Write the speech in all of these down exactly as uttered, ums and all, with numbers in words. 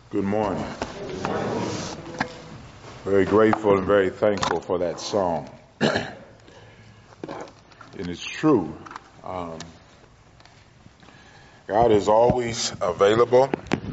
Good morning. Very grateful and very thankful for that song. And it's true. Um, God is always available.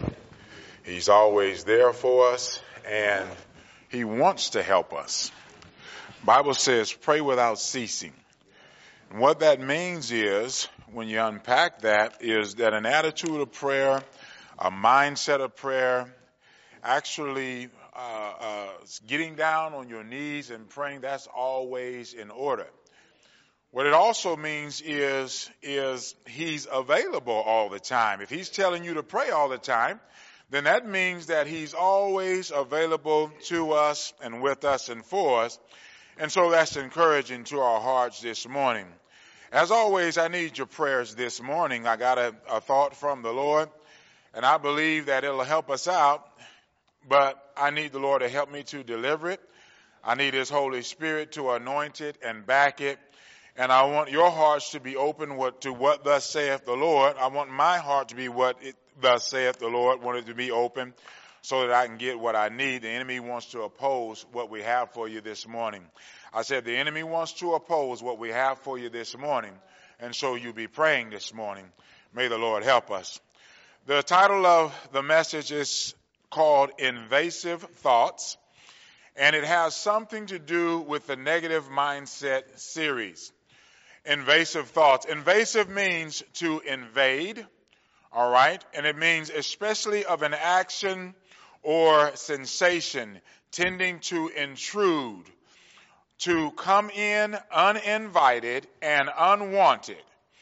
He's always there for us, and He wants to help us. The Bible says, pray without ceasing. And what that means is, when you unpack that, is that an attitude of prayer, a mindset of prayer, actually uh, uh, getting down on your knees and praying, that's always in order. What it also means is, is He's available all the time. If He's telling you to pray all the time, then that means that He's always available to us and with us and for us. And so that's encouraging to our hearts this morning. As always, I need your prayers this morning. I got a, a thought from the Lord, and I believe that it'll help us out, but I need the Lord to help me to deliver it. I need His Holy Spirit to anoint it and back it. And I want your hearts to be open what, to what thus saith the Lord. I want my heart to be what it thus saith the Lord. I want it to be open so that I can get what I need. The enemy wants to oppose what we have for you this morning. I said the enemy wants to oppose what we have for you this morning. And so you be praying this morning. May the Lord help us. The title of the message is called Invasive Thoughts, and it has something to do with the Negative Mindset series. Invasive thoughts. Invasive means to invade, all right? And it means especially of an action or sensation tending to intrude, to come in uninvited and unwanted,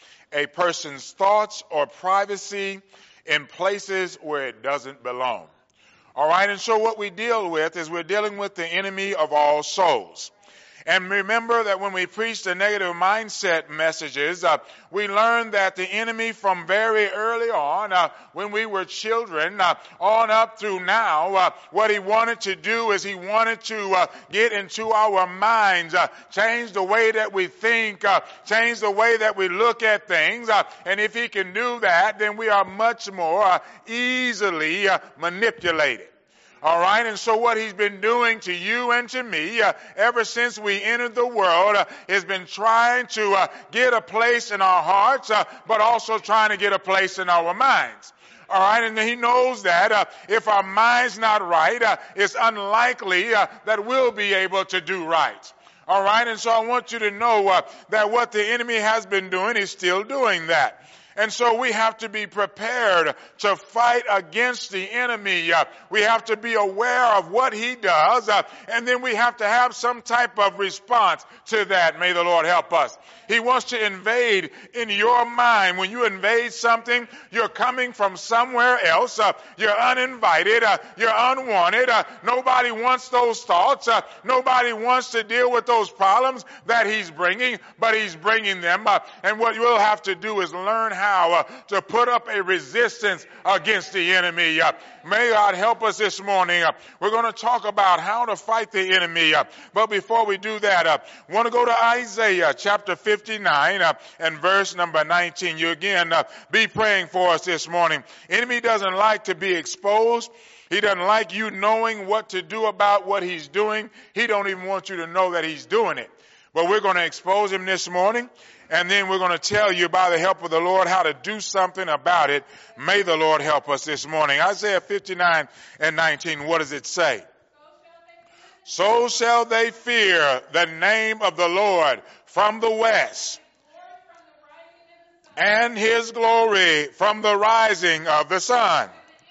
a person's thoughts or privacy in places where it doesn't belong. All right, and so what we deal with is we're dealing with the enemy of all souls. And remember that when we preach the negative mindset messages, uh, we learned that the enemy from very early on, uh, when we were children, uh, on up through now, uh, what he wanted to do is he wanted to uh, get into our minds, uh, change the way that we think, uh, change the way that we look at things. Uh, and if he can do that, then we are much more uh, easily uh, manipulated. All right, and so what he's been doing to you and to me uh, ever since we entered the world uh, has been trying to uh, get a place in our hearts, uh, but also trying to get a place in our minds. All right, and he knows that uh, if our mind's not right, uh, it's unlikely uh, that we'll be able to do right. All right, and so I want you to know uh, that what the enemy has been doing, he's still doing that. And so we have to be prepared to fight against the enemy. Uh, we have to be aware of what he does, uh, and then we have to have some type of response to that. May the Lord help us. He wants to invade in your mind. When you invade something, you're coming from somewhere else. Uh, you're uninvited. Uh, you're unwanted. Uh, nobody wants those thoughts. Uh, nobody wants to deal with those problems that he's bringing, but he's bringing them. Uh, and what you'll have to do is learn how How, uh, to put up a resistance against the enemy. Uh, may God help us this morning. Uh, we're going to talk about how to fight the enemy. Uh, but before we do that, I uh, want to go to Isaiah chapter fifty-nine uh, and verse number nineteen. You again uh, be praying for us this morning. Enemy doesn't like to be exposed. He doesn't like you knowing what to do about what he's doing. He don't even want you to know that he's doing it. But we're going to expose him this morning. And then we're going to tell you by the help of the Lord how to do something about it. May the Lord help us this morning. Isaiah fifty-nine and nineteen, what does it say? So shall they fear the name of the Lord from the west, and his glory from the rising of the sun.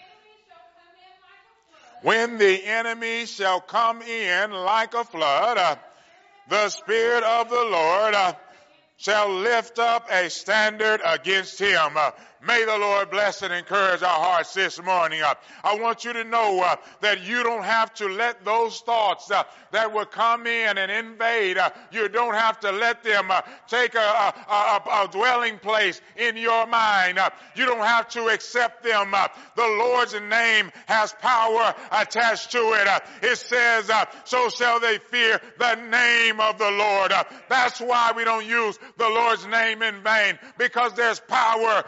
When the enemy shall come in like a flood, uh, the Spirit of the Lord uh, shall lift up a standard against him. Uh, may the Lord bless and encourage our hearts this morning. Uh, I want you to know uh, that you don't have to let those thoughts uh, that will come in and invade, uh, you don't have to let them uh, take a, a, a, a dwelling place in your mind. Uh, you don't have to accept them. Uh, the Lord's name has power attached to it. Uh, it says, uh, so shall they fear the name of the Lord. Uh, that's why we don't use the Lord's name in vain, because there's power associated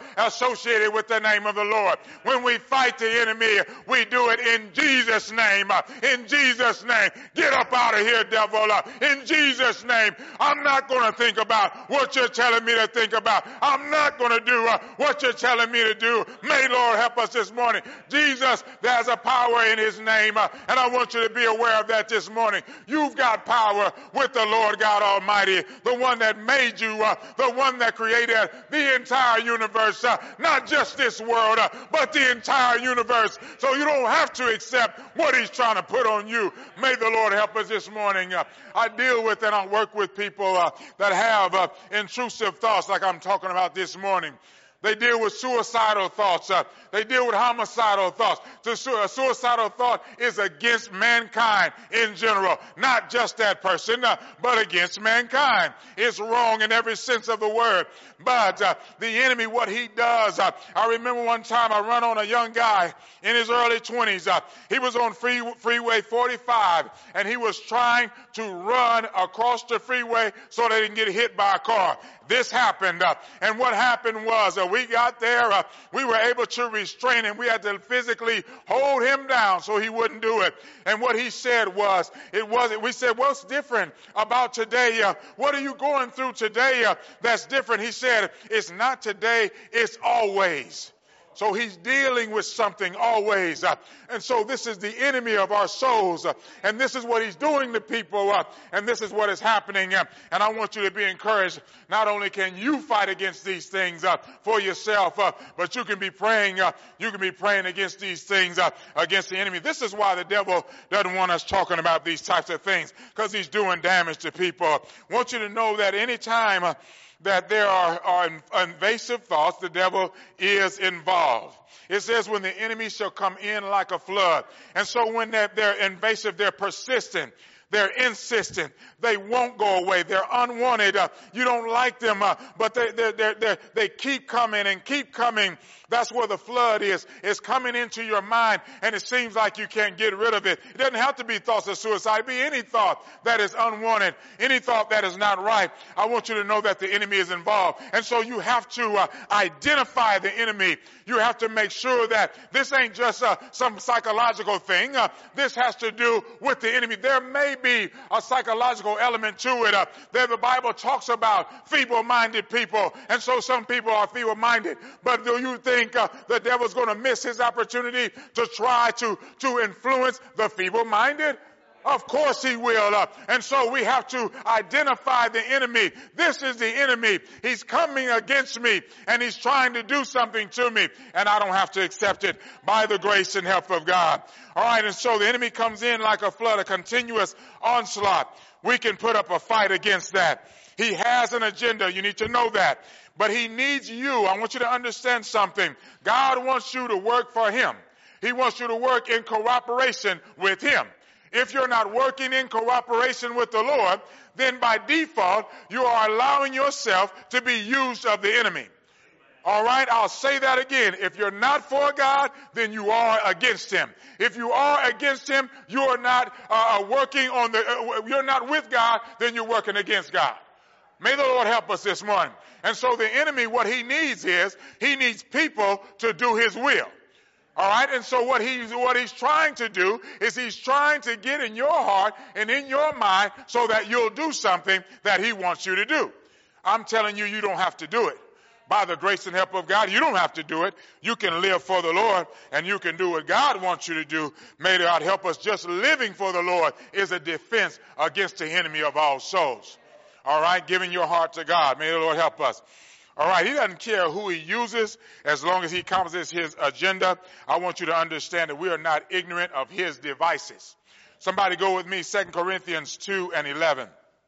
associated with the name of the Lord. When we fight the enemy, we do it in Jesus' name. In Jesus' name. Get up out of here, devil. In Jesus' name. I'm not going to think about what you're telling me to think about. I'm not going to do uh, what you're telling me to do. May Lord help us this morning. Jesus, there's a power in his name, uh, and I want you to be aware of that this morning. You've got power with the Lord God Almighty, the one that made you, uh, the one that created the entire universe, uh, not just this world, uh, but the entire universe. So you don't have to accept what he's trying to put on you. May the Lord help us this morning. Uh, I deal with and I work with people uh, that have uh, intrusive thoughts like I'm talking about this morning. They deal with suicidal thoughts. Uh, they deal with homicidal thoughts. The su- a suicidal thought is against mankind in general. Not just that person, uh, but against mankind. It's wrong in every sense of the word. But uh, the enemy, what he does, uh, I remember one time I run on a young guy in his early twenties. Uh, he was on free, Freeway forty-five, and he was trying to run across the freeway so they didn't get hit by a car. This happened, uh, and what happened was uh, we got there, uh, we were able to restrain him. We had to physically hold him down so he wouldn't do it. And what he said was, it wasn't, we said, what's different about today? Uh, what are you going through today uh, that's different? He said, it's not today, it's always. So he's dealing with something always. Uh, and so this is the enemy of our souls. Uh, and this is what he's doing to people. Uh, and this is what is happening. Uh, and I want you to be encouraged. Not only can you fight against these things uh, for yourself, uh, but you can be praying. Uh, you can be praying against these things, uh, against the enemy. This is why the devil doesn't want us talking about these types of things, because he's doing damage to people. I want you to know that anytime uh, that there are, are invasive thoughts, the devil is involved. It says when the enemy shall come in like a flood. And so when they're, they're invasive, they're persistent. They're insistent. They won't go away. They're unwanted. Uh, you don't like them, uh, but they, they, they, they, they keep coming and keep coming. That's where the flood is. It's coming into your mind, and it seems like you can't get rid of it. It doesn't have to be thoughts of suicide. It be any thought that is unwanted, any thought that is not right. I want you to know that the enemy is involved. And so you have to uh, identify the enemy. You have to make sure that this ain't just uh, some psychological thing. Uh, this has to do with the enemy. There may be a psychological element to it. Uh, there the Bible talks about feeble-minded people. And so some people are feeble-minded. But do you think uh, the devil's going to miss his opportunity to try to, to influence the feeble-minded? Of course he will. Uh, and so we have to identify the enemy. This is the enemy. He's coming against me, and he's trying to do something to me, and I don't have to accept it by the grace and help of God. All right, and so the enemy comes in like a flood, a continuous onslaught. We can put up a fight against that. He has an agenda. You need to know that. But he needs you. I want you to understand something. God wants you to work for him. He wants you to work in cooperation with him. If you're not working in cooperation with the Lord, then by default, you are allowing yourself to be used of the enemy. All right, I'll say that again. If you're not for God, then you are against him. If you are against him, you are not uh, working on the, uh, you're not with God, then you're working against God. May the Lord help us this morning. And so the enemy, what he needs is, he needs people to do his will. All right, and so what he's what he's trying to do is he's trying to get in your heart and in your mind so that you'll do something that he wants you to do. I'm telling you, you don't have to do it. By the grace and help of God, you don't have to do it. You can live for the Lord, and you can do what God wants you to do. May God help us. Just living for the Lord is a defense against the enemy of all souls. All right, giving your heart to God. May the Lord help us. All right, he doesn't care who he uses as long as he accomplishes his agenda. I want you to understand that we are not ignorant of his devices. Somebody go with me, Second Corinthians two and eleven.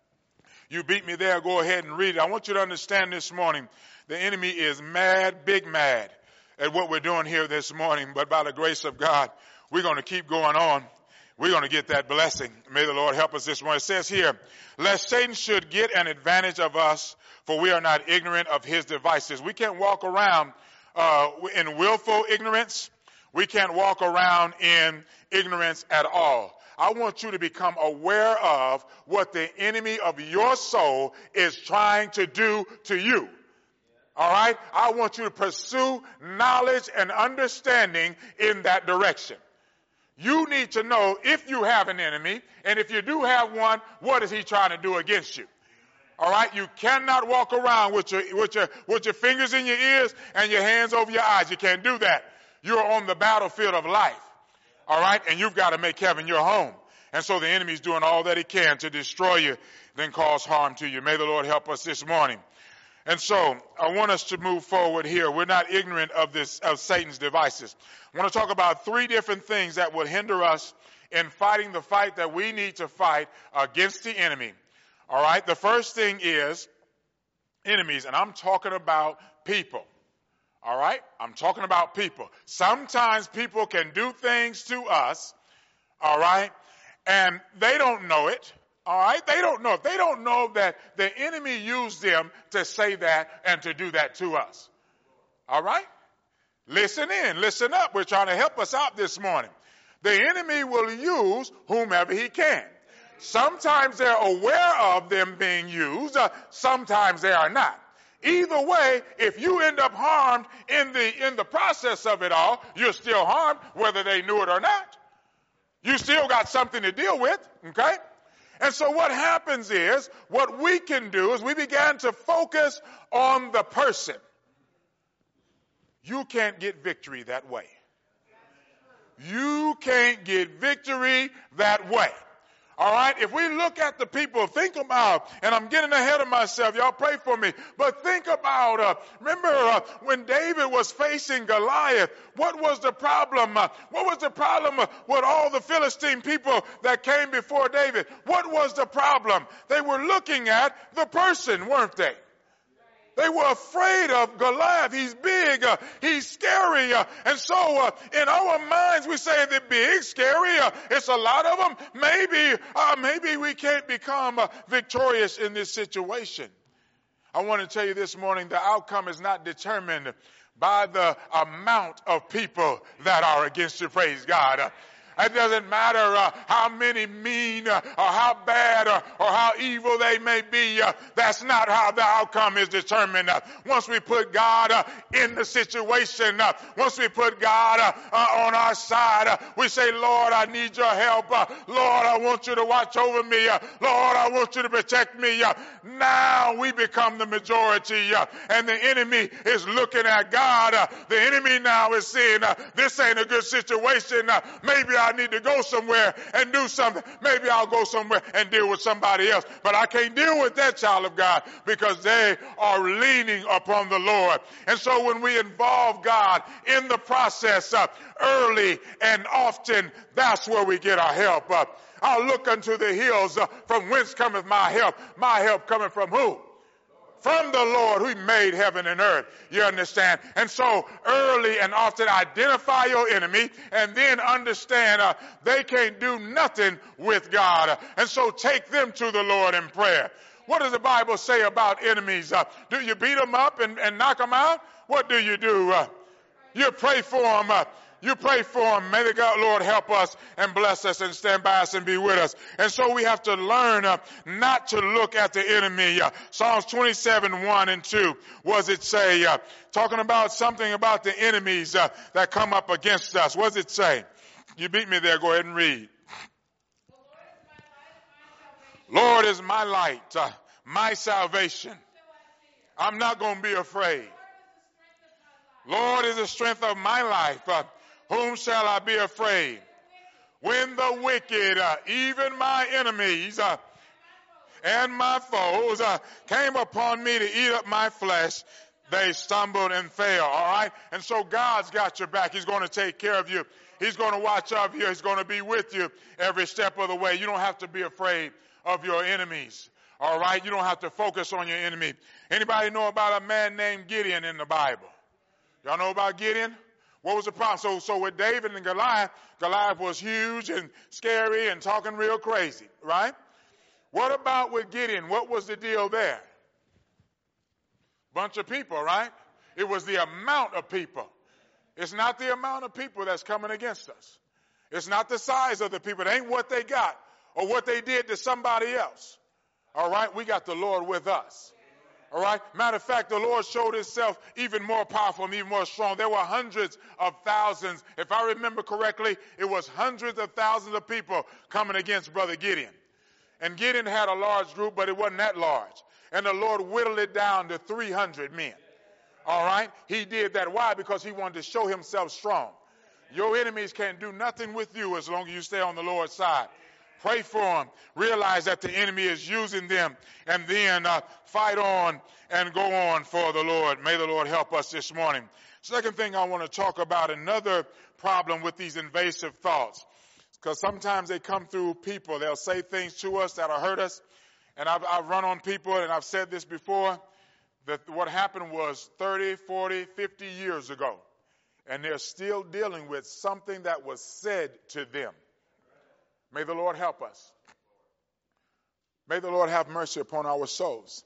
You beat me there, go ahead and read it. I want you to understand this morning, the enemy is mad, big mad at what we're doing here this morning. But by the grace of God, we're going to keep going on. We're going to get that blessing. May the Lord help us this morning. It says here, lest Satan should get an advantage of us, for we are not ignorant of his devices. We can't walk around uh, in willful ignorance. We can't walk around in ignorance at all. I want you to become aware of what the enemy of your soul is trying to do to you. All right? I want you to pursue knowledge and understanding in that direction. You need to know if you have an enemy, and if you do have one, what is he trying to do against you? All right? You cannot walk around with your, with your, with your fingers in your ears and your hands over your eyes. You can't do that. You're on the battlefield of life. All right? And you've got to make heaven your home. And so the enemy's doing all that he can to destroy you, then cause harm to you. May the Lord help us this morning. And so I want us to move forward here. We're not ignorant of this, of Satan's devices. I want to talk about three different things that would hinder us in fighting the fight that we need to fight against the enemy. All right. The first thing is enemies, and I'm talking about people. All right. I'm talking about people. Sometimes people can do things to us. All right. And they don't know it. All right? They don't know. They don't know that the enemy used them to say that and to do that to us. All right? Listen in. Listen up. We're trying to help us out this morning. The enemy will use whomever he can. Sometimes they're aware of them being used. Uh, sometimes they are not. Either way, if you end up harmed in the, in the process of it all, you're still harmed whether they knew it or not. You still got something to deal with. Okay? And so what happens is, what we can do is we began to focus on the person. You can't get victory that way. You can't get victory that way. All right? If we look at the people, think about, and I'm getting ahead of myself, y'all pray for me, but think about, uh, remember uh, when David was facing Goliath, what was the problem? Uh, what was the problem uh, with all the Philistine people that came before David? What was the problem? They were looking at the person, weren't they? They were afraid of Goliath. He's big. Uh, he's scary. Uh, and so uh, in our minds, we say they're big, scary. Uh, it's a lot of them. Maybe, uh, maybe we can't become uh, victorious in this situation. I want to tell you this morning, the outcome is not determined by the amount of people that are against you. Praise God. Uh, It doesn't matter uh, how many mean uh, or how bad uh, or how evil they may be. Uh, that's not how the outcome is determined. Uh, once we put God uh, in the situation, uh, once we put God uh, uh, on our side, uh, we say, Lord, I need your help. Uh, Lord, I want you to watch over me. Uh, Lord, I want you to protect me. Uh, now we become the majority, uh, and the enemy is looking at God. Uh, the enemy now is saying, uh, this ain't a good situation. Uh, maybe I I need to go somewhere and do something. Maybe I'll go somewhere and deal with somebody else. But I can't deal with that child of God because they are leaning upon the Lord. And so when we involve God in the process uh, early and often, that's where we get our help. Uh, I'll look unto the hills uh, from whence cometh my help. My help coming from who? From the Lord who made heaven and earth. You understand? And so early and often identify your enemy and then understand uh, they can't do nothing with God. Uh, and so take them to the Lord in prayer. What does the Bible say about enemies? Uh, do you beat them up and, and knock them out? What do you do? Uh, you pray for them. Uh, You pray for them. May the God, Lord, help us and bless us and stand by us and be with us. And so we have to learn uh, not to look at the enemy. Uh, Psalms twenty-seven, one and two. What does it say? Uh, talking about something about the enemies uh, that come up against us. What does it say? You beat me there. Go ahead and read. Lord is my light, uh, my salvation. I'm not going to be afraid. Lord is the strength of my life. Uh, Whom shall I be afraid? When the wicked, uh, even my enemies uh, and my foes uh, came upon me to eat up my flesh, they stumbled and fell. All right? And so God's got your back. He's going to take care of you. He's going to watch over you. He's going to be with you every step of the way. You don't have to be afraid of your enemies. All right? You don't have to focus on your enemy. Anybody know about a man named Gideon in the Bible? Y'all know about Gideon? What was the problem? So, so with David and Goliath, Goliath was huge and scary and talking real crazy, right? What about with Gideon? What was the deal there? Bunch of people, right? It was the amount of people. It's not the amount of people that's coming against us. It's not the size of the people. It ain't what they got or what they did to somebody else. All right? We got the Lord with us. All right. Matter of fact, the Lord showed himself even more powerful and even more strong. There were hundreds of thousands. If I remember correctly, it was hundreds of thousands of people coming against Brother Gideon. And Gideon had a large group, but it wasn't that large. And the Lord whittled it down to three hundred men. All right. He did that. Why? Because he wanted to show himself strong. Your enemies can't do nothing with you as long as you stay on the Lord's side. Pray for them. Realize that the enemy is using them, and then uh, fight on and go on for the Lord. May the Lord help us this morning. Second thing I want to talk about, another problem with these invasive thoughts, because sometimes they come through people. They'll say things to us that'll hurt us. And I've, I've run on people, and I've said this before, that what happened was thirty, forty, fifty years ago, and they're still dealing with something that was said to them. May the Lord help us. May the Lord have mercy upon our souls.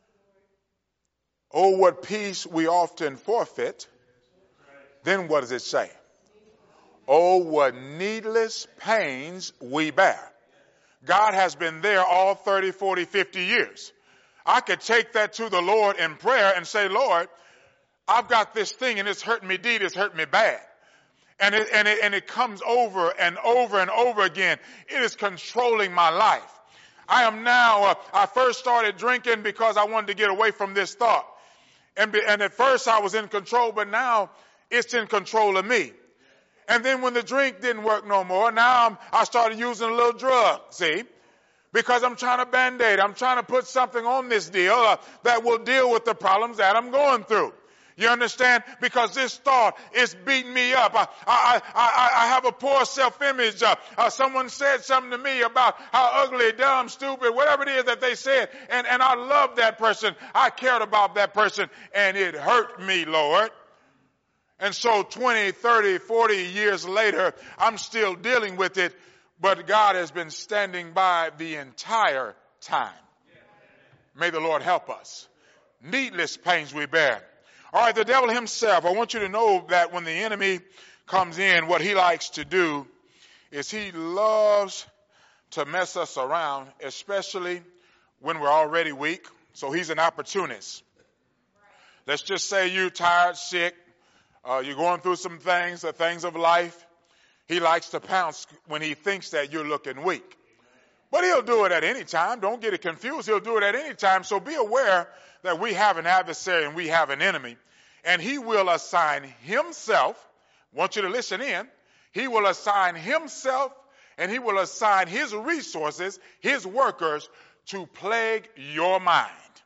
Oh, what peace we often forfeit. Then what does it say? Oh, what needless pains we bear. God has been there all thirty, forty, fifty years. I could take that to the Lord in prayer and say, Lord, I've got this thing and it's hurting me deep, it's hurting me bad. And it, and it, and it comes over and over and over again. It is controlling my life. I am now, uh, I first started drinking because I wanted to get away from this thought. And, be, and at first I was in control, but now it's in control of me. And then when the drink didn't work no more, now I'm, I started using a little drug, see? Because I'm trying to band-aid. I'm trying to put something on this deal uh, that will deal with the problems that I'm going through. You understand? Because this thought is beating me up. I, I, I, I have a poor self-image. Uh, uh, someone said something to me about how ugly, dumb, stupid, whatever it is that they said. And, and I loved that person. I cared about that person. And it hurt me, Lord. And so twenty, thirty, forty years later, I'm still dealing with it. But God has been standing by the entire time. May the Lord help us. Needless pains we bear. All right, the devil himself, I want you to know that when the enemy comes in, what he likes to do is he loves to mess us around, especially when we're already weak. So he's an opportunist. Let's just say you're tired, sick, uh, you're going through some things, the things of life. He likes to pounce when he thinks that you're looking weak. But he'll do it at any time. Don't get it confused. He'll do it at any time. So be aware that we have an adversary and we have an enemy. And he will assign himself, I want you to listen in, he will assign himself and he will assign his resources, his workers, to plague your mind.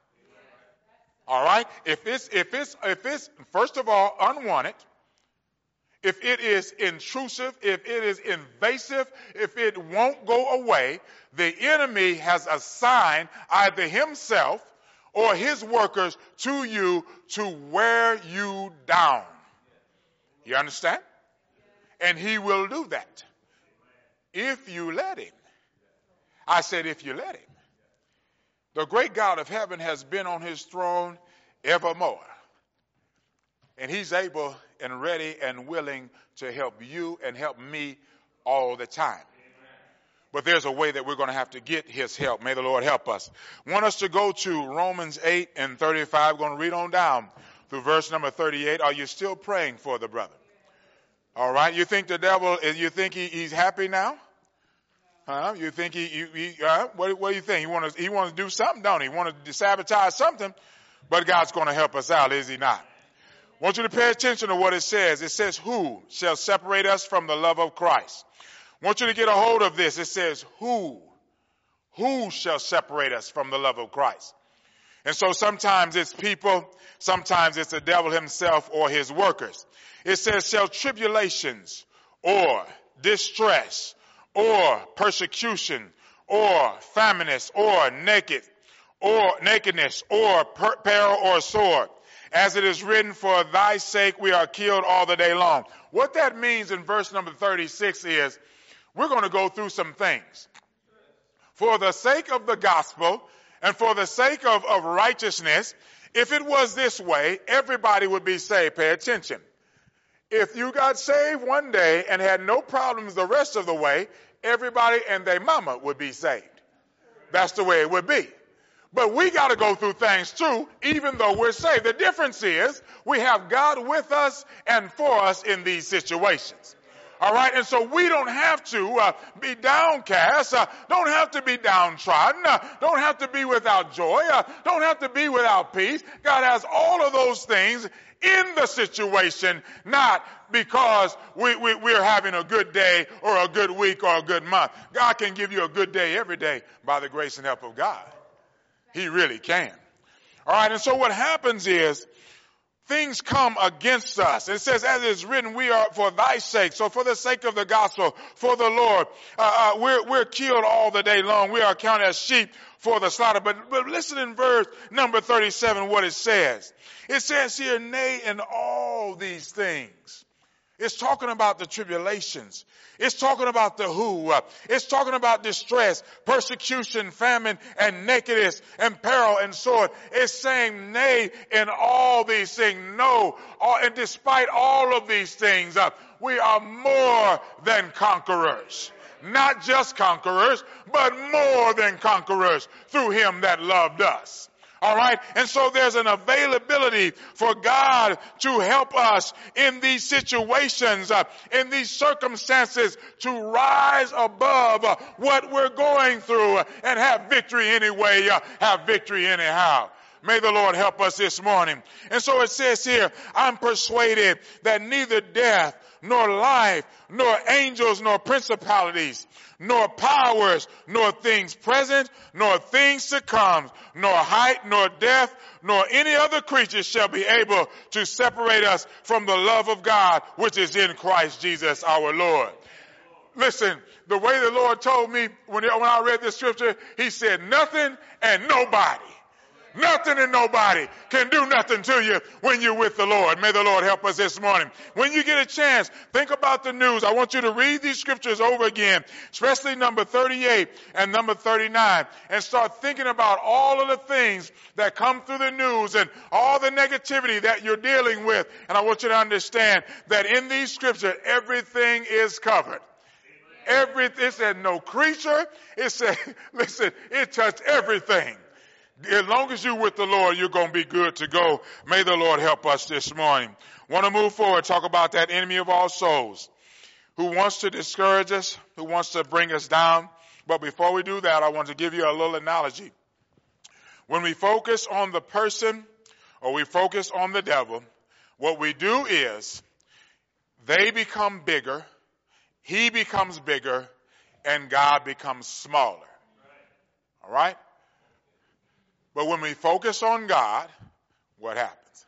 All right? If it's, if it's, if it's, first of all, unwanted, if it is intrusive, if it is invasive, if it won't go away, the enemy has assigned either himself or his workers to you to wear you down. You understand? And he will do that if you let him. I said if you let him. The great God of heaven has been on his throne evermore. And he's able and ready and willing to help you and help me all the time. But there's a way that we're going to have to get his help. May the Lord help us. I want us to go to Romans eight and thirty-five. We're going to read on down through verse number thirty-eight. Are you still praying for the brother? All right. You think the devil, you think he, he's happy now? Huh? You think he, he, he uh, what, what do you think? He wants to, he wants to do something, don't he? He wants to sabotage something, but God's going to help us out, is he not? I want you to pay attention to what it says. It says, who shall separate us from the love of Christ? I want you to get a hold of this. It says, who? Who shall separate us from the love of Christ? And so sometimes it's people, sometimes it's the devil himself or his workers. It says, shall tribulations or distress or persecution or famines or naked or nakedness or per- peril or sword. As it is written, for thy sake we are killed all the day long. What that means in verse number thirty-six is we're going to go through some things. For the sake of the gospel and for the sake of, of righteousness, if it was this way, everybody would be saved. Pay attention. If you got saved one day and had no problems the rest of the way, everybody and their mama would be saved. That's the way it would be. But we got to go through things too, even though we're saved. The difference is we have God with us and for us in these situations. All right, and so we don't have to uh, be downcast, uh, don't have to be downtrodden, uh, don't have to be without joy, uh, don't have to be without peace. God has all of those things in the situation, not because we, we, we're having a good day or a good week or a good month. God can give you a good day every day by the grace and help of God. He really can. All right, and so what happens is things come against us. It says, as it is written, we are for thy sake. So for the sake of the gospel, for the Lord, uh, uh, we're, we're killed all the day long. We are counted as sheep for the slaughter. But, but listen in verse number thirty-seven, what it says. It says here, nay, in all these things. It's talking about the tribulations. It's talking about the who. Uh, it's talking about distress, persecution, famine, and nakedness, and peril, and sword. It's saying, nay, in all these things. No, all, and despite all of these things, uh, we are more than conquerors. Not just conquerors, but more than conquerors through him that loved us. All right. And so there's an availability for God to help us in these situations, uh, in these circumstances, to rise above uh, what we're going through uh, and have victory anyway, uh, have victory anyhow. May the Lord help us this morning. And so it says here, I'm persuaded that neither death, nor life, nor angels, nor principalities, nor powers, nor things present, nor things to come, nor height, nor depth, nor any other creature shall be able to separate us from the love of God, which is in Christ Jesus our Lord. Listen, the way the Lord told me when, when I read this scripture, he said nothing and nobody. Nothing and nobody can do nothing to you when you're with the Lord. May the Lord help us this morning. When you get a chance, think about the news. I want you to read these scriptures over again, especially number thirty-eight and number thirty-nine, and start thinking about all of the things that come through the news and all the negativity that you're dealing with. And I want you to understand that in these scriptures, everything is covered. Every, it said no creature. It said, listen, it touched everything. As long as you're with the Lord, you're going to be good to go. May the Lord help us this morning. Want to move forward, talk about that enemy of all souls who wants to discourage us, who wants to bring us down. But before we do that, I want to give you a little analogy. When we focus on the person or we focus on the devil, what we do is they become bigger, he becomes bigger, and God becomes smaller. All right? But when we focus on God, what happens?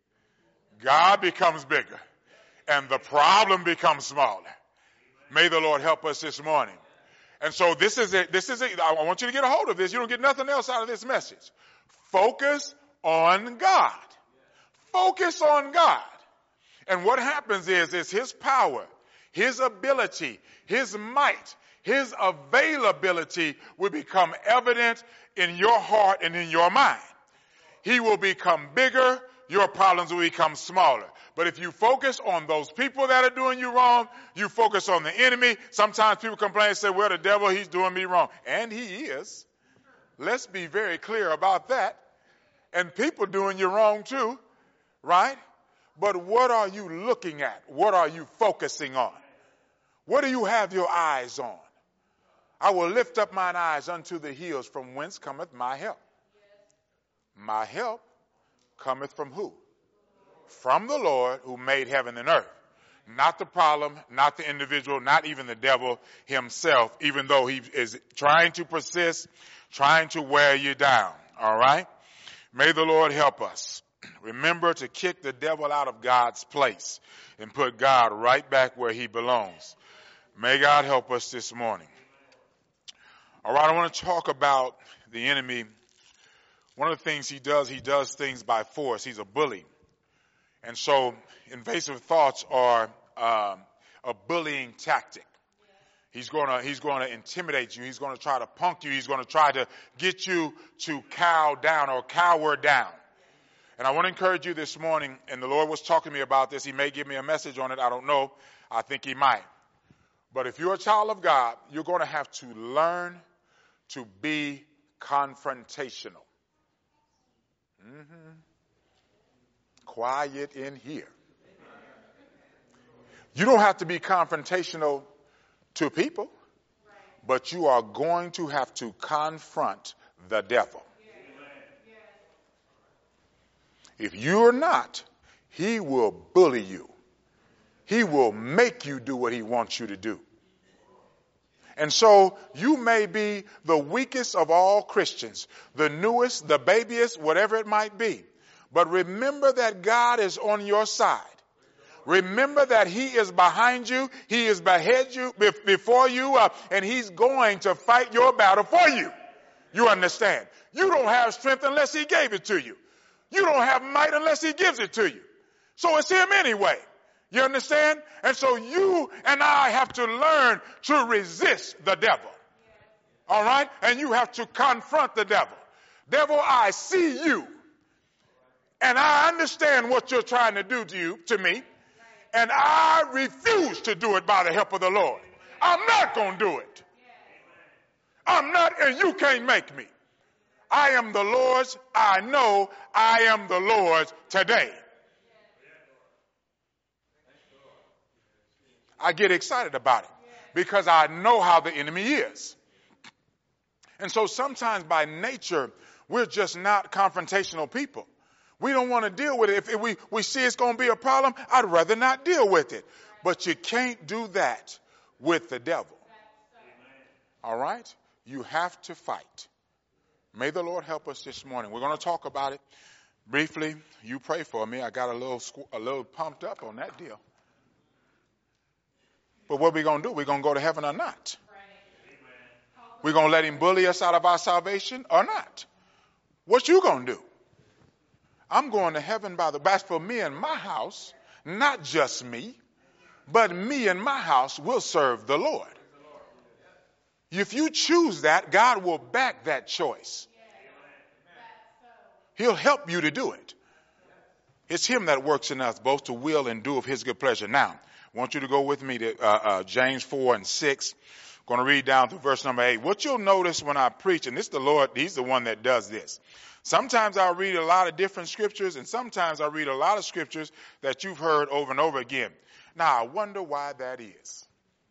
God becomes bigger and the problem becomes smaller. May the Lord help us this morning. And so this is it. This is it. I want you to get a hold of this. You don't get nothing else out of this message. Focus on God. Focus on God. And what happens is, is his power, his ability, his might, his availability will become evident in your heart and in your mind. He will become bigger. Your problems will become smaller. But if you focus on those people that are doing you wrong, you focus on the enemy. Sometimes people complain and say, well, the devil, he's doing me wrong. And he is. Let's be very clear about that. And people doing you wrong too, right? But what are you looking at? What are you focusing on? What do you have your eyes on? I will lift up mine eyes unto the hills, from whence cometh my help. My help cometh from who? From the Lord who made heaven and earth. Not the problem, not the individual, not even the devil himself, even though he is trying to persist, trying to wear you down. All right? May the Lord help us. Remember to kick the devil out of God's place and put God right back where he belongs. May God help us this morning. All right, I want to talk about the enemy. One of the things he does, he does things by force. He's a bully. And so invasive thoughts are um, a bullying tactic. He's going to he's going to intimidate you. He's going to try to punk you. He's going to try to get you to cow down or cower down. And I want to encourage you this morning, and the Lord was talking to me about this. He may give me a message on it. I don't know. I think he might. But if you're a child of God, you're going to have to learn to be confrontational. Mm-hmm. Quiet in here. You don't have to be confrontational to people, but you are going to have to confront the devil. If you're not, he will bully you. He will make you do what he wants you to do. And so you may be the weakest of all Christians, the newest, the babyest, whatever it might be. But remember that God is on your side. Remember that he is behind you. He is behind you, before you, uh, and he's going to fight your battle for you. You understand? You don't have strength unless he gave it to you. You don't have might unless he gives it to you. So it's him anyway. You understand? And so you and I have to learn to resist the devil. All right? And you have to confront the devil. Devil, I see you. And I understand what you're trying to do to you, to me. And I refuse to do it by the help of the Lord. I'm not going to do it. I'm not, and you can't make me. I am the Lord's. I know I am the Lord's today. I get excited about it because I know how the enemy is. And so sometimes by nature, we're just not confrontational people. We don't want to deal with it. If we, we see it's going to be a problem, I'd rather not deal with it. But you can't do that with the devil. All right? You have to fight. May the Lord help us this morning. We're going to talk about it briefly. You pray for me. I got a little a little pumped up on that deal. But what are we going to do? We're going to go to heaven or not? We're going to let him bully us out of our salvation or not? What you going to do? I'm going to heaven by the back for me and my house, not just me, but me and my house will serve the Lord. If you choose that, God will back that choice. He'll help you to do it. It's him that works in us both to will and do of his good pleasure. Now, I want you to go with me to uh, uh, James four and six. I'm going to read down to verse number eight. What you'll notice when I preach, and this is the Lord, he's the one that does this. Sometimes I'll read a lot of different scriptures, and sometimes I'll read a lot of scriptures that you've heard over and over again. Now, I wonder why that is.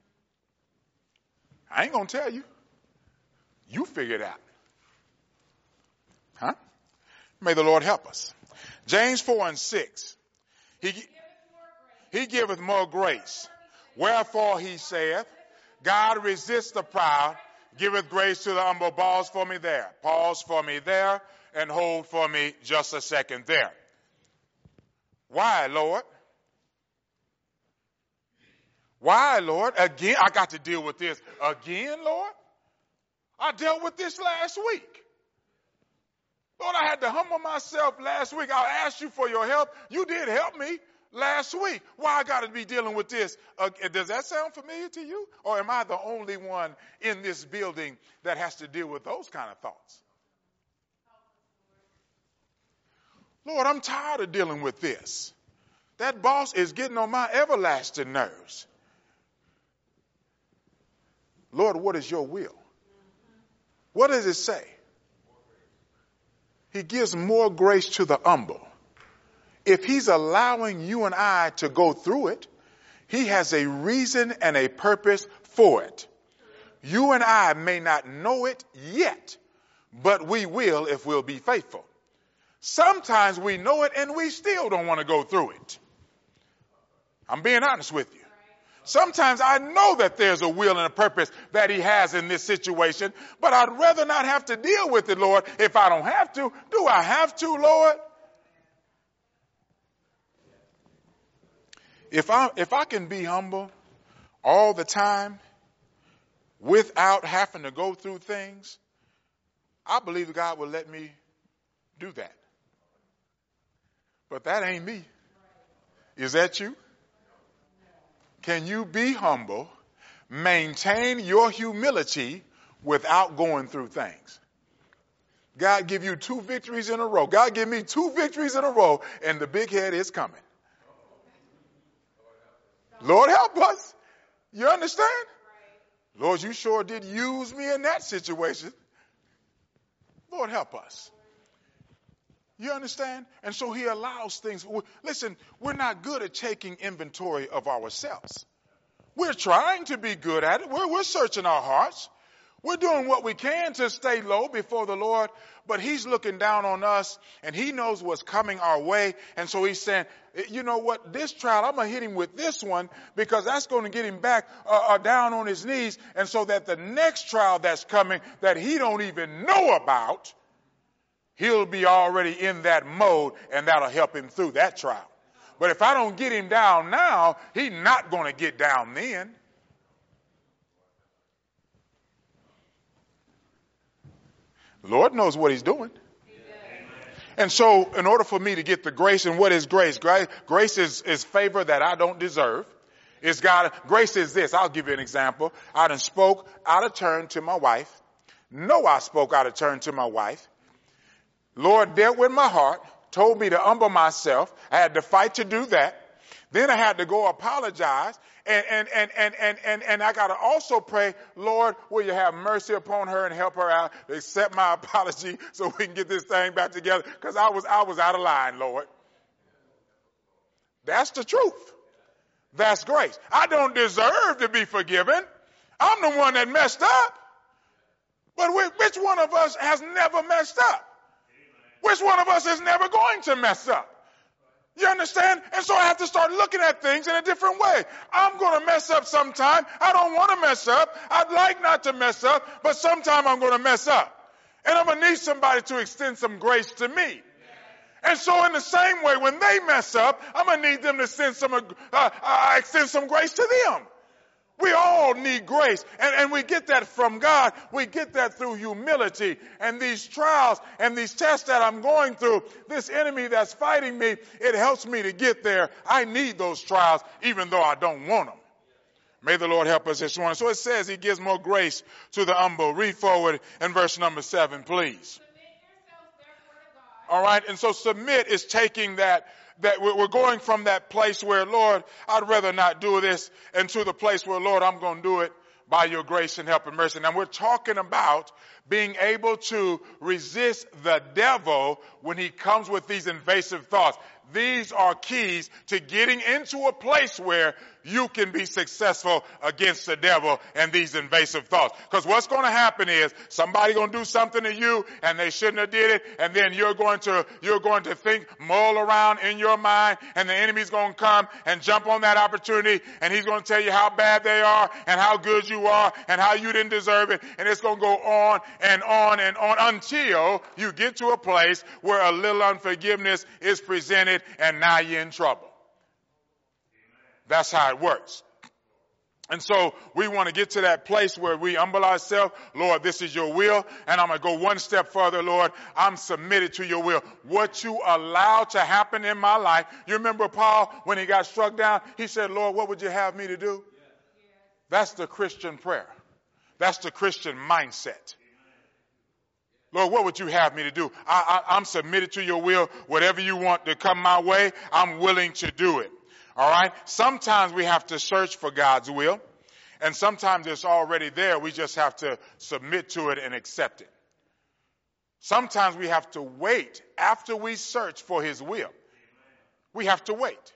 I ain't going to tell you. You figure it out. Huh? May the Lord help us. James four and six. He, he giveth more grace. Wherefore he saith, God resists the proud, giveth grace to the humble. Pause for me there. Pause for me there. And hold for me just a second there. Why, Lord? Why, Lord? Again, I got to deal with this. Again, Lord? I dealt with this last week. Lord, I had to humble myself last week. I asked you for your help. You did help me last week. Why I got to be dealing with this? Uh, does that sound familiar to you? Or am I the only one in this building that has to deal with those kind of thoughts? Lord, I'm tired of dealing with this. That boss is getting on my everlasting nerves. Lord, what is your will? What does it say? He gives more grace to the humble. If he's allowing you and I to go through it, he has a reason and a purpose for it. You and I may not know it yet, but we will if we'll be faithful. Sometimes we know it and we still don't want to go through it. I'm being honest with you. Sometimes I know that there's a will and a purpose that he has in this situation, but I'd rather not have to deal with it, Lord. If I don't have to, do I have to, Lord? If I, if I can be humble all the time without having to go through things, I believe God will let me do that. But that ain't me. Is that you? Can you be humble, maintain your humility without going through things? God give you two victories in a row. God give me two victories in a row, and the big head is coming. Lord, help us. You understand? Lord, you sure did use me in that situation. Lord, help us. You understand? And so he allows things. Listen, we're not good at taking inventory of ourselves. We're trying to be good at it. We're, we're searching our hearts. We're doing what we can to stay low before the Lord, but he's looking down on us and he knows what's coming our way. And so he's saying, you know what, this trial, I'm going to hit him with this one because that's going to get him back uh, uh, down on his knees. And so that the next trial that's coming that he don't even know about, he'll be already in that mode and that'll help him through that trial. But if I don't get him down now, he's not going to get down then. The Lord knows what he's doing. Amen. And so in order for me to get the grace, and what is grace? Grace, grace is, is favor that I don't deserve. It's God. Grace is this. I'll give you an example. I done spoke out of turn to my wife. No, I spoke out of turn to my wife. Lord dealt with my heart, told me to humble myself. I had to fight to do that. Then I had to go apologize. And, and, and, and, and, and, and I got to also pray, Lord, will you have mercy upon her and help her out, accept my apology so we can get this thing back together. Because I was, I was out of line, Lord. That's the truth. That's grace. I don't deserve to be forgiven. I'm the one that messed up. But which one of us has never messed up? Which one of us is never going to mess up? You understand? And so I have to start looking at things in a different way. I'm going to mess up sometime. I don't want to mess up. I'd like not to mess up, but sometime I'm going to mess up. And I'm going to need somebody to extend some grace to me. And so in the same way, when they mess up, I'm going to need them to send some, uh, uh, extend some grace to them. We all need grace, and, and we get that from God. We get that through humility. And these trials and these tests that I'm going through, this enemy that's fighting me, it helps me to get there. I need those trials, even though I don't want them. May the Lord help us this morning. So it says he gives more grace to the humble. Read forward in verse number seven, please. All right, and so submit is taking that, that we're going from that place where, Lord, I'd rather not do this, and to the place where, Lord, I'm going to do it by your grace and help and mercy. Now we're talking about being able to resist the devil when he comes with these invasive thoughts. These are keys to getting into a place where you can be successful against the devil and these invasive thoughts. Because what's going to happen is somebody going to do something to you and they shouldn't have did it, and then you're going to you're going to think, mull around in your mind, and the enemy's going to come and jump on that opportunity, and he's going to tell you how bad they are and how good you are and how you didn't deserve it, and it's going to go on and on and on until you get to a place where a little unforgiveness is presented, and now you're in trouble. That's how it works. And so we want to get to that place where we humble ourselves. Lord, this is your will. And I'm going to go one step further, Lord. I'm submitted to your will. What you allow to happen in my life. You remember Paul, when he got struck down, he said, Lord, what would you have me to do? That's the Christian prayer. That's the Christian mindset. Lord, what would you have me to do? I, I, I'm submitted to your will. Whatever you want to come my way, I'm willing to do it. All right. Sometimes we have to search for God's will, and sometimes it's already there. We just have to submit to it and accept it. Sometimes we have to wait after we search for his will. We have to wait.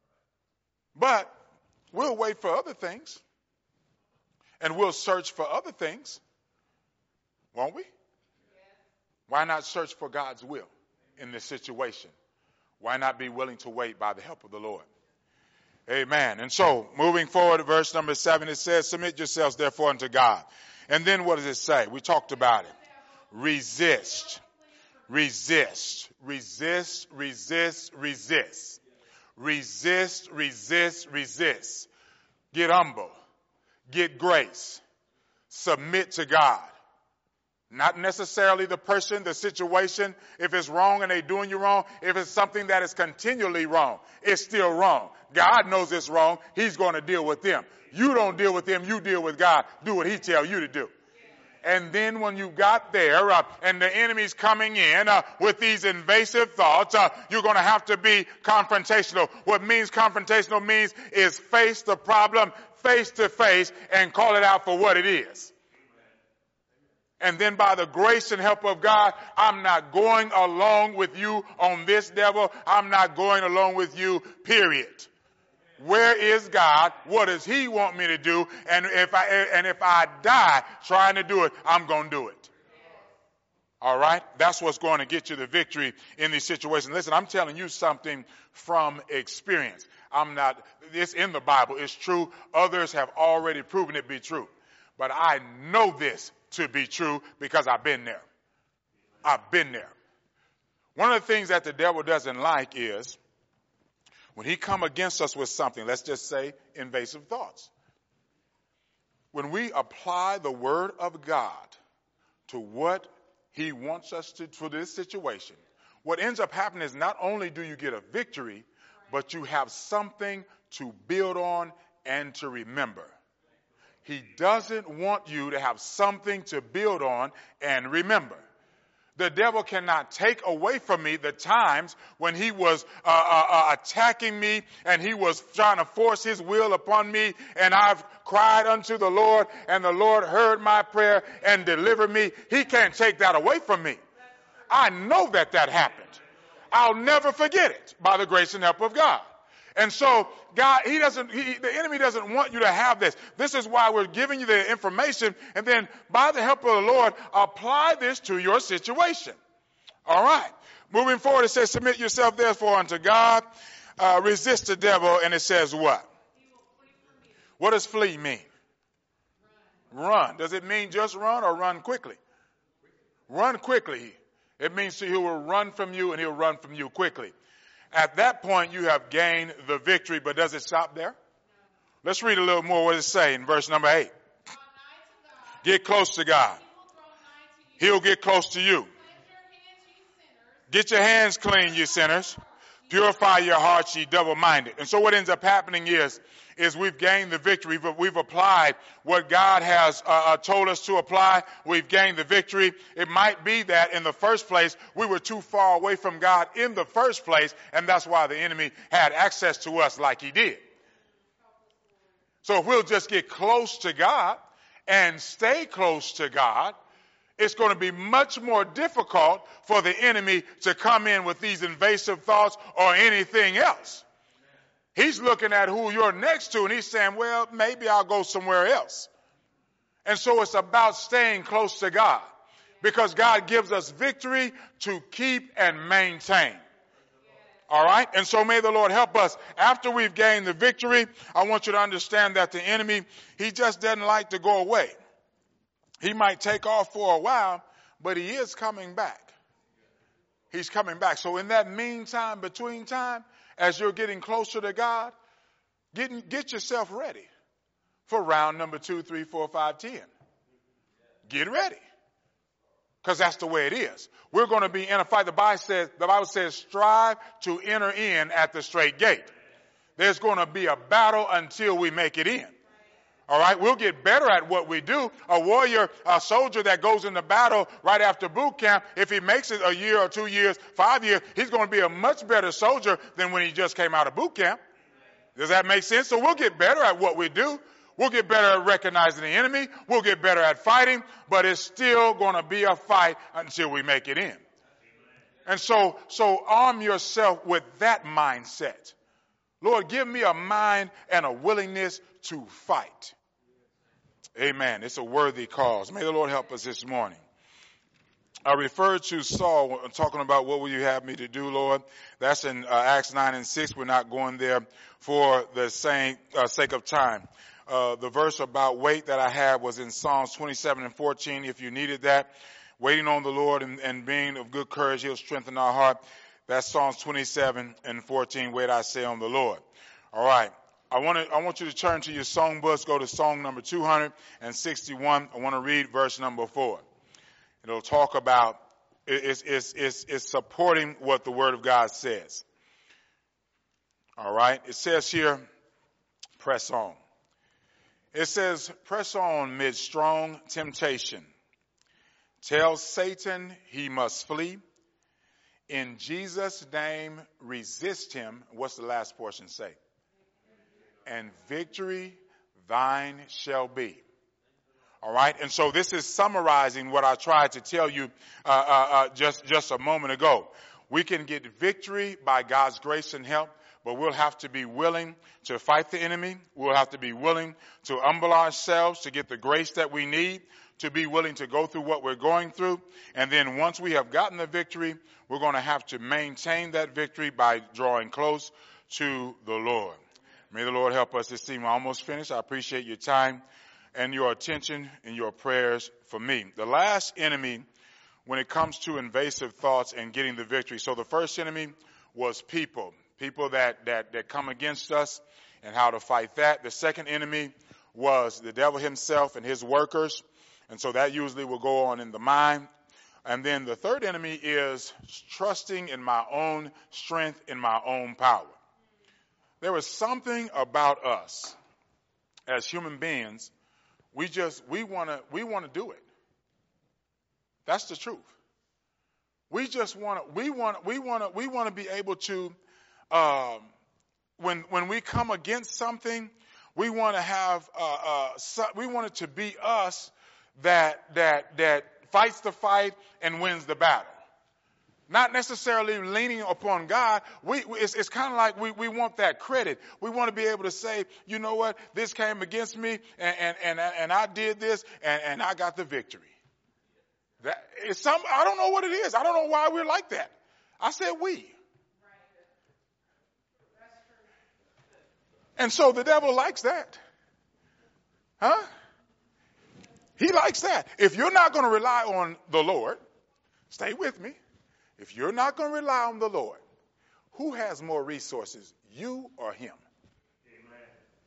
But we'll wait for other things, and we'll search for other things. Won't we? Why not search for God's will in this situation? Why not be willing to wait by the help of the Lord? Amen. And so, moving forward to verse number seven, it says, submit yourselves therefore unto God. And then what does it say? We talked about it. Resist. Resist. Resist, resist, resist. Resist, resist, resist. Get humble. Get grace. Submit to God. Not necessarily the person, the situation. If it's wrong and they're doing you wrong, if it's something that is continually wrong, it's still wrong. God knows it's wrong. He's going to deal with them. You don't deal with them. You deal with God. Do what he tells you to do. And then when you got there uh, and the enemy's coming in uh, with these invasive thoughts, uh, you're going to have to be confrontational. What means confrontational means is face the problem face to face and call it out for what it is. And then by the grace and help of God, I'm not going along with you on this, devil. I'm not going along with you, period. Where is God? What does he want me to do? And if I, and if I die trying to do it, I'm going to do it. All right? That's what's going to get you the victory in these situations. Listen, I'm telling you something from experience. I'm not, it's in the Bible. It's true. Others have already proven it to be true. But I know this to be true because I've been there. I've been there. One of the things that the devil doesn't like is when he come against us with something, let's just say invasive thoughts. When we apply the word of God to what he wants us to for this situation, what ends up happening is not only do you get a victory, but you have something to build on and to remember. He doesn't want you to have something to build on and remember. The devil cannot take away from me the times when he was uh, uh, uh, attacking me and he was trying to force his will upon me, and I've cried unto the Lord and the Lord heard my prayer and delivered me. He can't take that away from me. I know that that happened. I'll never forget it by the grace and help of God. And so God, he doesn't, he, the enemy doesn't want you to have this. This is why we're giving you the information. And then by the help of the Lord, apply this to your situation. All right. Moving forward, it says, submit yourself therefore unto God, uh, resist the devil. And it says what? What does flee mean? Run. Run. Does it mean just run or run quickly? Run quickly. It means he will run from you and he'll run from you quickly. At that point, you have gained the victory, but does it stop there? No. Let's read a little more what it say in verse number eight. Get close to God. He'll get close to you. Get your hands clean, you sinners. Purify your hearts, ye double-minded. And so what ends up happening is, is we've gained the victory. We've, we've applied what God has uh, uh, told us to apply. We've gained the victory. It might be that in the first place, we were too far away from God in the first place, and that's why the enemy had access to us like he did. So if we'll just get close to God and stay close to God, it's going to be much more difficult for the enemy to come in with these invasive thoughts or anything else. He's looking at who you're next to and he's saying, well, maybe I'll go somewhere else. And so it's about staying close to God because God gives us victory to keep and maintain. All right. And so may the Lord help us. After we've gained the victory, I want you to understand that the enemy, he just doesn't like to go away. He might take off for a while, but he is coming back. He's coming back. So in that meantime, between time, as you're getting closer to God, get, get yourself ready for round number two, three, four, five, ten. Get ready. Because that's the way it is. We're going to be in a fight. The Bible says, the Bible says, strive to enter in at the straight gate. There's going to be a battle until we make it in. All right, we'll get better at what we do. A warrior, a soldier that goes into battle right after boot camp, if he makes it a year or two years, five years, he's going to be a much better soldier than when he just came out of boot camp. Does that make sense? So we'll get better at what we do. We'll get better at recognizing the enemy. We'll get better at fighting, but it's still going to be a fight until we make it in. And so, so arm yourself with that mindset. Lord, give me a mind and a willingness to fight. Amen. It's a worthy cause. May the Lord help us this morning. I referred to Saul talking about what will you have me to do, Lord. That's in uh, Acts nine and six. We're not going there for the same uh, sake of time. Uh, the verse about wait that I had was in Psalms twenty-seven and fourteen. If you needed that, waiting on the Lord and, and being of good courage, he'll strengthen our heart. That's Psalms twenty-seven and fourteen. Wait, I say on the Lord. All right. I want to, I want you to turn to your song books, go to song number two hundred sixty-one. I want to read verse number four. It'll talk about, it's, it's, it's, it's supporting what the Word of God says. All right. It says here, press on. It says, press on mid strong temptation. Tell Satan he must flee. In Jesus' name, resist him. What's the last portion say? And victory thine shall be. All right. And so this is summarizing what I tried to tell you uh, uh, uh, just, just a moment ago. We can get victory by God's grace and help, but we'll have to be willing to fight the enemy. We'll have to be willing to humble ourselves to get the grace that we need, to be willing to go through what we're going through. And then once we have gotten the victory, we're going to have to maintain that victory by drawing close to the Lord. May the Lord help us this evening. We're almost finished. I appreciate your time and your attention and your prayers for me. The last enemy when it comes to invasive thoughts and getting the victory. So the first enemy was people, people that, that, that come against us and how to fight that. The second enemy was the devil himself and his workers. And so that usually will go on in the mind. And then the third enemy is trusting in my own strength, in my own power. There is something about us as human beings. We just, we want to, we want to do it. That's the truth. We just want to, we want, we want to, we want to be able to, um, when, when we come against something, we want to have, uh, uh, so, we want it to be us that, that, that fights the fight and wins the battle. Not necessarily leaning upon God. We, it's, it's kind of like we, we want that credit. We want to be able to say, you know what, this came against me and, and, and, and I did this and, and I got the victory. That is some, I don't know what it is. I don't know why we're like that. I said we. And so the devil likes that. Huh? He likes that. If you're not going to rely on the Lord, stay with me. If you're not going to rely on the Lord, who has more resources, you or him? Amen.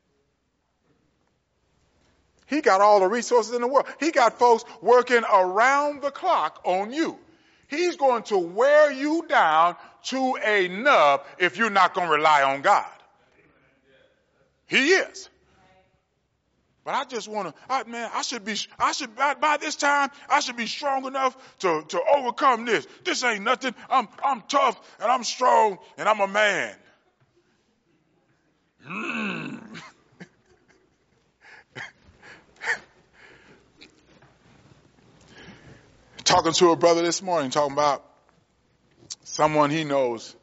He got all the resources in the world. He got folks working around the clock on you. He's going to wear you down to a nub if you're not going to rely on God. He is. But I just want to, I, man, I should be, I should, by, by this time, I should be strong enough to, to overcome this. This ain't nothing. I'm, I'm tough and I'm strong and I'm a man. Mm. Talking to a brother this morning, talking about someone he knows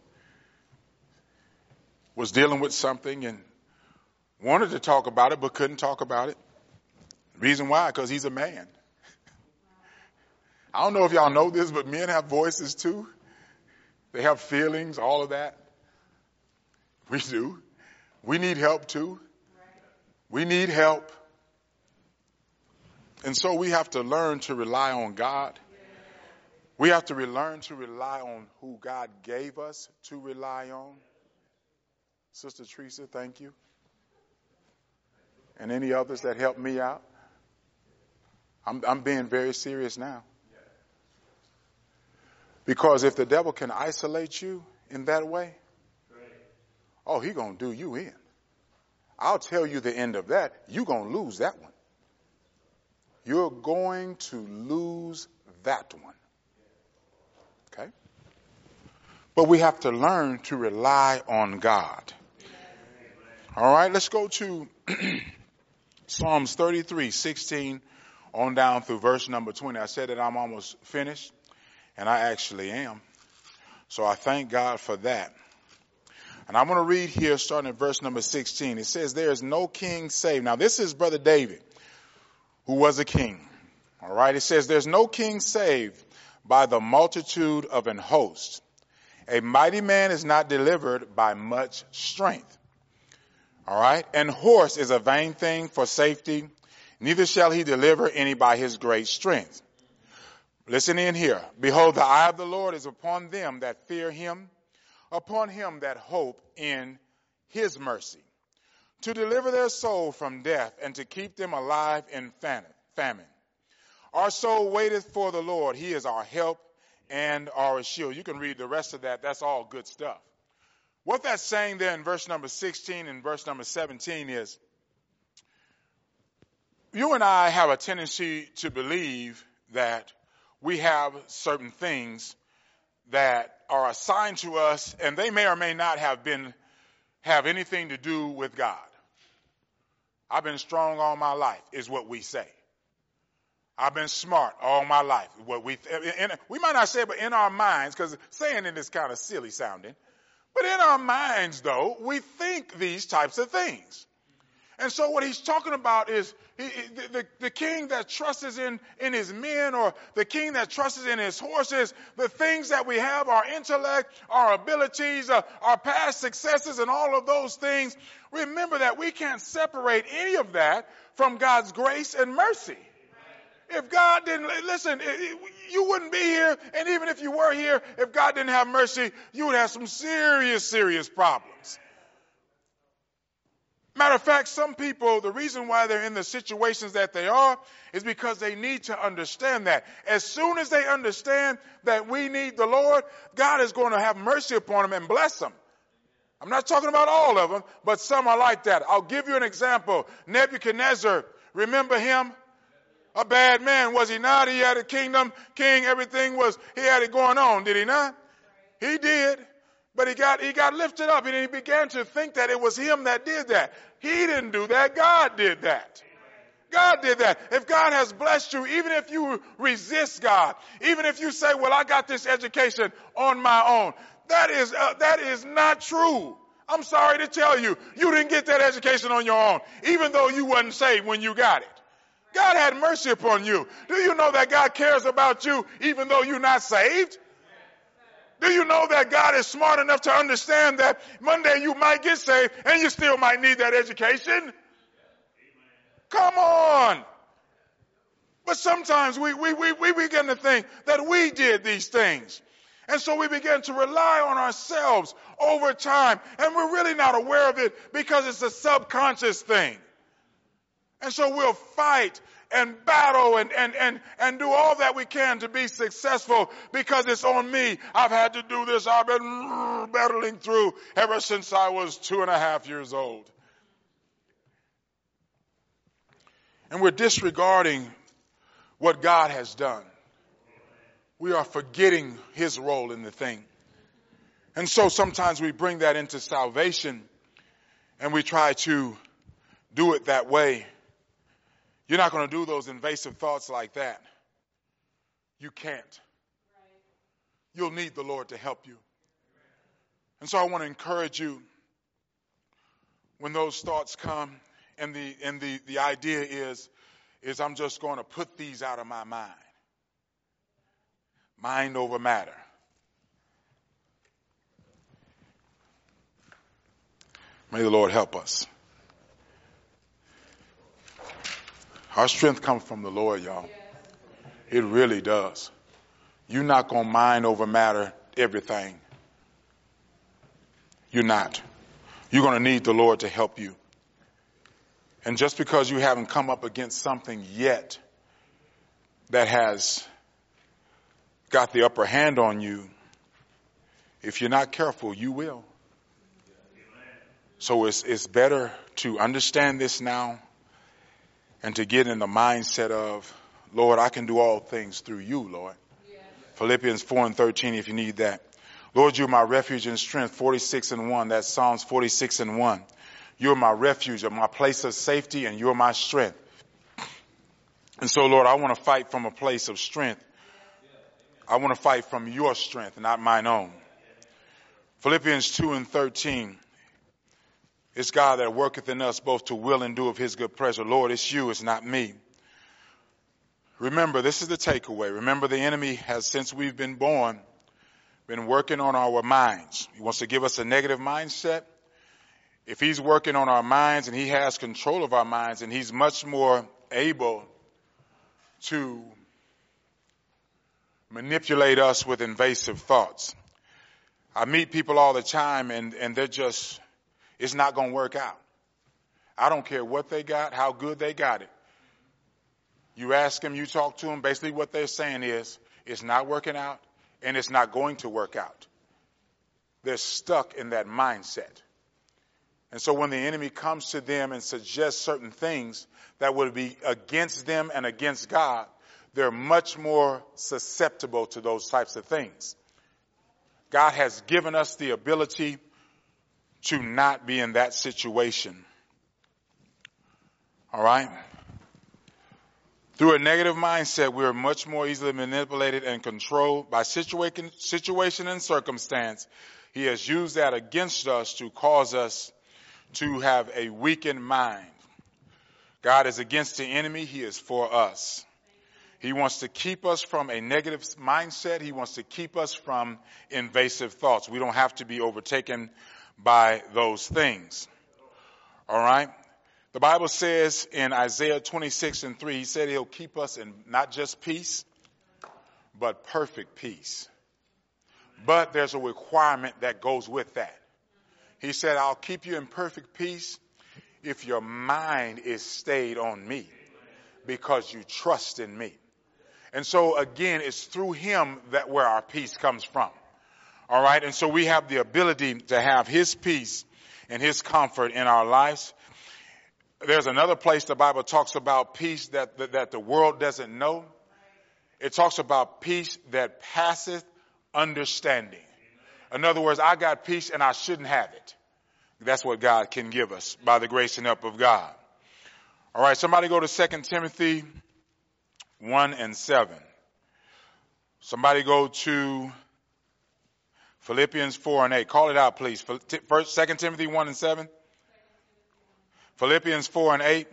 was dealing with something and wanted to talk about it, but couldn't talk about it. Reason why? Because he's a man. I don't know if y'all know this, but men have voices too. They have feelings, all of that. We do. We need help too. We need help. And so we have to learn to rely on God. We have to relearn to rely on who God gave us to rely on. Sister Teresa, thank you. And any others that help me out. I'm, I'm being very serious now. Because if the devil can isolate you in that way, oh, he's going to do you in. I'll tell you the end of that. You're going to lose that one. You're going to lose that one. Okay? But we have to learn to rely on God. All right, let's go to Psalms thirty-three, sixteen on down through verse number twenty. I said that I'm almost finished, and I actually am. So I thank God for that. And I'm going to read here starting at verse number sixteen. It says, there is no king save. Now this is Brother David, who was a king. All right, it says, there's no king saved by the multitude of an host. A mighty man is not delivered by much strength. All right. And horse is a vain thing for safety. Neither shall he deliver any by his great strength. Listen in here. Behold, the eye of the Lord is upon them that fear him, upon him that hope in his mercy, to deliver their soul from death and to keep them alive in famine. Our soul waiteth for the Lord. He is our help and our shield. You can read the rest of that. That's all good stuff. What that's saying there in verse number sixteen and verse number seventeen is, you and I have a tendency to believe that we have certain things that are assigned to us, and they may or may not have been, have anything to do with God. I've been strong all my life, is what we say. I've been smart all my life. What we, in, we might not say it, but in our minds, because saying it is kind of silly sounding. But in our minds, though, we think these types of things. And so what he's talking about is he, the, the, the king that trusts in, in his men, or the king that trusts in his horses, the things that we have, our intellect, our abilities, uh, our past successes, and all of those things. Remember that we can't separate any of that from God's grace and mercy. If God didn't, listen, you wouldn't be here, and even if you were here, if God didn't have mercy, you would have some serious, serious problems. Matter of fact, some people, the reason why they're in the situations that they are is because they need to understand that. As soon as they understand that we need the Lord, God is going to have mercy upon them and bless them. I'm not talking about all of them, but some are like that. I'll give you an example. Nebuchadnezzar, remember him? A bad man, was he not? He had a kingdom, king, everything was, he had it going on, did he not? He did. But he got, he got lifted up, and he began to think that it was him that did that. He didn't do that. God did that. God did that. If God has blessed you, even if you resist God, even if you say, well, I got this education on my own, that is, uh, that is not true. I'm sorry to tell you, you didn't get that education on your own, even though you wasn't saved when you got it. God had mercy upon you. Do you know that God cares about you even though you're not saved? Do you know that God is smart enough to understand that one day you might get saved and you still might need that education? Come on. But sometimes we, we, we, we begin to think that we did these things. And so we begin to rely on ourselves over time. And we're really not aware of it because it's a subconscious thing. And so we'll fight and battle and, and, and, and do all that we can to be successful because it's on me. I've had to do this. I've been battling through ever since I was two and a half years old. And we're disregarding what God has done. We are forgetting his role in the thing. And so sometimes we bring that into salvation and we try to do it that way. You're not going to do those invasive thoughts like that. You can't. You'll need the Lord to help you. And so I want to encourage you when those thoughts come, and the and the, the idea is, is I'm just going to put these out of my mind. Mind over matter. May the Lord help us. Our strength comes from the Lord, y'all. It really does. You're not going to mind over matter everything. You're not. You're going to need the Lord to help you. And just because you haven't come up against something yet that has got the upper hand on you, if you're not careful, you will. So it's, it's better to understand this now and to get in the mindset of, Lord, I can do all things through you, Lord. Yes. Philippians four and thirteen, if you need that. Lord, you're my refuge and strength, forty-six and one. That's Psalms forty-six and one. You're my refuge, you're my place of safety, and you're my strength. And so, Lord, I want to fight from a place of strength. I want to fight from your strength, not mine own. Philippians two and thirteen. It's God that worketh in us both to will and do of his good pleasure. Lord, it's you, it's not me. Remember, this is the takeaway. Remember, the enemy has, since we've been born, been working on our minds. He wants to give us a negative mindset. If he's working on our minds and he has control of our minds, and he's much more able to manipulate us with invasive thoughts. I meet people all the time and, and they're just, it's not going to work out. I don't care what they got, how good they got it. You ask them, you talk to them, basically what they're saying is, it's not working out and it's not going to work out. They're stuck in that mindset. And so when the enemy comes to them and suggests certain things that would be against them and against God, they're much more susceptible to those types of things. God has given us the ability to not be in that situation. All right? Through a negative mindset, we are much more easily manipulated and controlled by situation, situation and circumstance. He has used that against us to cause us to have a weakened mind. God is against the enemy. He is for us. He wants to keep us from a negative mindset. He wants to keep us from invasive thoughts. We don't have to be overtaken by those things. All right? The Bible says in Isaiah twenty-six and three, he said he'll keep us in not just peace, but perfect peace. But there's a requirement that goes with that. He said, I'll keep you in perfect peace if your mind is stayed on me because you trust in me. And so again, it's through him that where our peace comes from. All right. And so we have the ability to have his peace and his comfort in our lives. There's another place the Bible talks about peace that, that, that the world doesn't know. It talks about peace that passeth understanding. In other words, I got peace and I shouldn't have it. That's what God can give us by the grace and help of God. All right, somebody go to Second Timothy one and seven. Somebody go to Philippians four and eight. Call it out, please. First, Second Timothy one and seven. Philippians four and eight.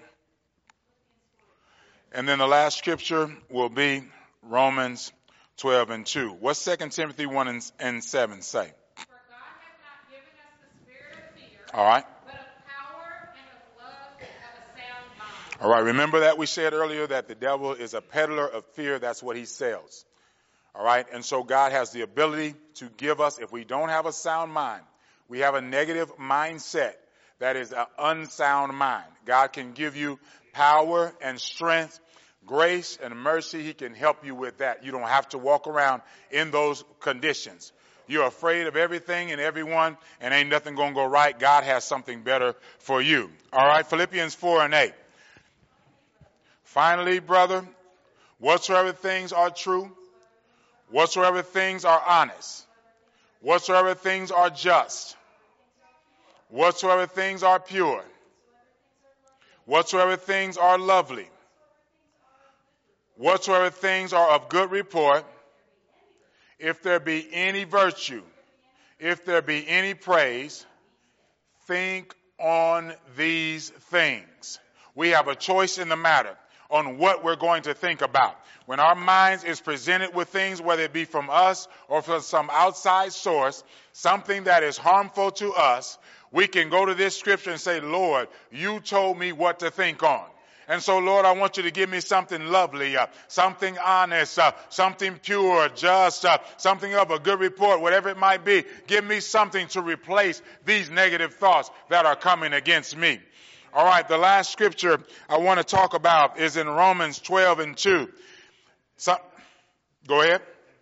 And then the last scripture will be Romans twelve and two. What's Second Timothy one and seven say? For God hath not given us the spirit of fear, All right. but of power and of love and of a sound mind. All right. Remember that we said earlier that the devil is a peddler of fear. That's what he sells. All right. And so God has the ability to give us, if we don't have a sound mind, we have a negative mindset. That is an unsound mind. God can give you power and strength, grace and mercy. He can help you with that. You don't have to walk around in those conditions. You're afraid of everything and everyone and ain't nothing going to go right. God has something better for you. All right. Philippians four and eight. Finally, brother, whatsoever things are true, whatsoever things are honest, whatsoever things are just, whatsoever things are pure, whatsoever things are lovely, whatsoever things are of good report, if there be any virtue, if there be any praise, think on these things. We have a choice in the matter on what we're going to think about. When our minds is presented with things, whether it be from us or from some outside source, something that is harmful to us, we can go to this scripture and say, Lord, you told me what to think on. And so, Lord, I want you to give me something lovely, uh, something honest, uh, something pure, just, uh, something of a good report, whatever it might be. Give me something to replace these negative thoughts that are coming against me. All right, the last scripture I want to talk about is in Romans twelve and two. So, go ahead.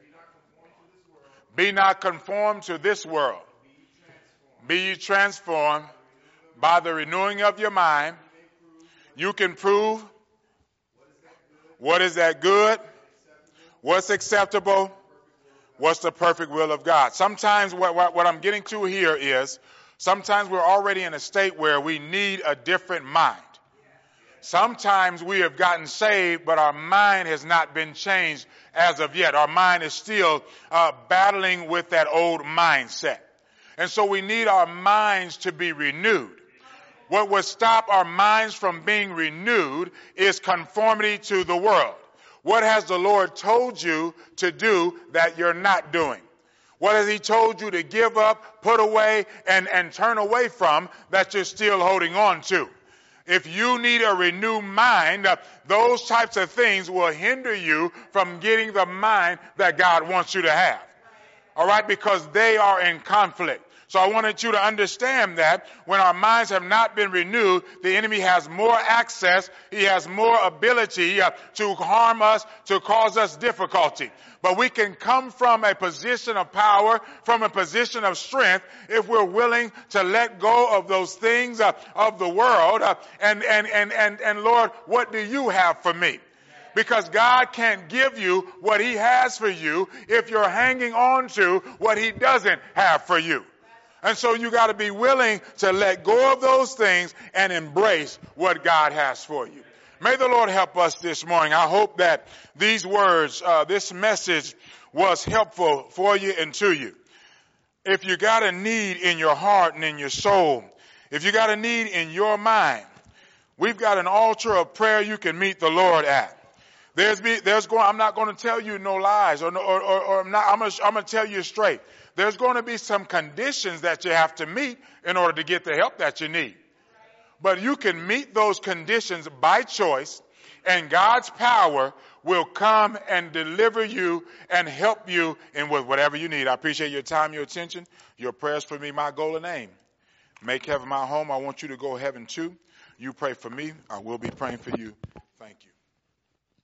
Be not conformed to this world. Be ye transformed by the renewing of your mind. You can prove what is that good, what's acceptable, what's the perfect will of God. Sometimes what, what, what I'm getting to here is sometimes we're already in a state where we need a different mind. Sometimes we have gotten saved, but our mind has not been changed as of yet. Our mind is still uh, battling with that old mindset. And so we need our minds to be renewed. What will stop our minds from being renewed is conformity to the world. What has the Lord told you to do that you're not doing? What has he told you to give up, put away, and, and turn away from that you're still holding on to? If you need a renewed mind, uh, those types of things will hinder you from getting the mind that God wants you to have. All right, because they are in conflict. So I wanted you to understand that when our minds have not been renewed, the enemy has more access. He has more ability uh, to harm us, to cause us difficulty. But we can come from a position of power, from a position of strength, if we're willing to let go of those things uh, of the world. Uh, and, and, and, and, and Lord, what do you have for me? Because God can't give you what he has for you if you're hanging on to what he doesn't have for you. And so you got to be willing to let go of those things and embrace what God has for you. May the Lord help us this morning. I hope that these words, uh, this message was helpful for you and to you. If you got a need in your heart and in your soul, if you got a need in your mind, we've got an altar of prayer you can meet the Lord at. There's be, there's going, I'm not going to tell you no lies or, no, or, or, or I'm not, I'm going to, I'm going to tell you straight. There's going to be some conditions that you have to meet in order to get the help that you need. But you can meet those conditions by choice, and God's power will come and deliver you and help you in with whatever you need. I appreciate your time, your attention, your prayers for me, my goal and aim. Make heaven my home. I want you to go heaven too. You pray for me. I will be praying for you. Thank you.